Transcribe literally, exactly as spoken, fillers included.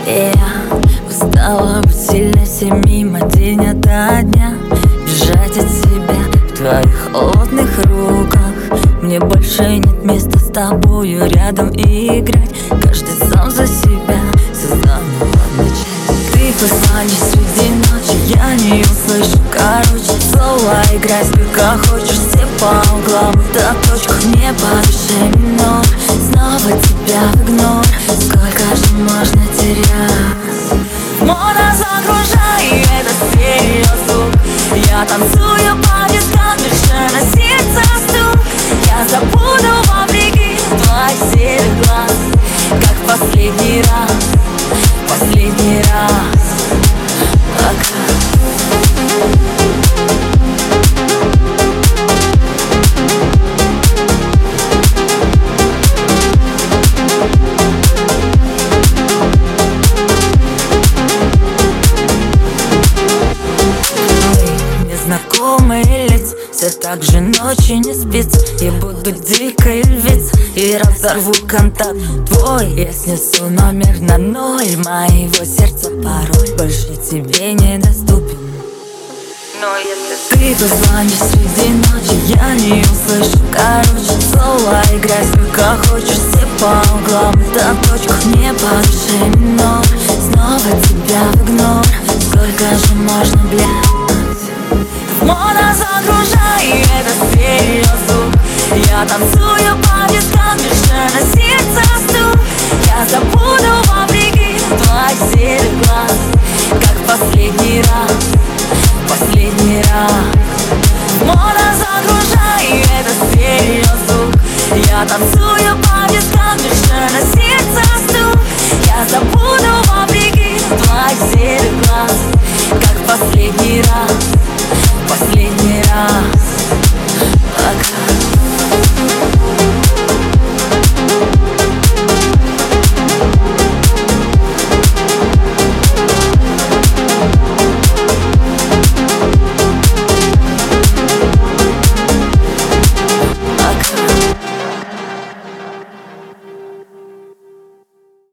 И я устала быть сильной всеми день ото дня, бежать от себя в твоих холодных руках. Мне больше нет места с тобою рядом и играть. Каждый сам за себя, все заново начать. Ты позвони среди ночи, я не услышу. Короче, слова играй, сколько хочешь, все по углам. До точку не по душе минор, снова тебя в игнор. Сколько же можно терять? Мода загружай, это серьезно. Я танцую по дискам, лишь на сердце стук. Я забуду вопреки твоих серых глаз, как в последний раз, последний раз. Пока. Знакомые лица, все так же ночью не спится. Я буду дикой львицей и разорву контакт твой. Я снесу номер на ноль моего сердца, пароль больше тебе недоступен. Но если ты позвонишь среди ночи, я не услышу. Короче, слова играй, сколько хочешь, все по углам. До точку не по душе минор, снова тебя в игнор. Сколько же можно, блядь? Мода загружай, это серьезно. Я танцую по дискам, лишь на сердце стук. Я забуду вопреки твоих серых глаз, как в последний раз, последний раз. Мода загружай, это серьезно. Я танцую по дискам, лишь на сердце стук. Я забуду вопреки твоих серых глаз, как в последний раз, последний раз. Пока.